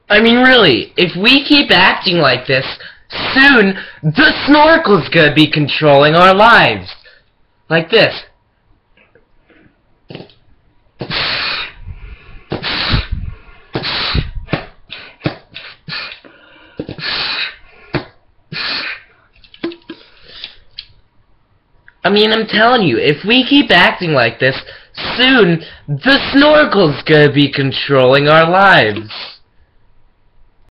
I mean, really, if we keep acting like this, soon the snorkel's gonna be controlling our lives. Like this. I mean, I'm telling you, if we keep acting like this, soon the snorkel's gonna be controlling our lives.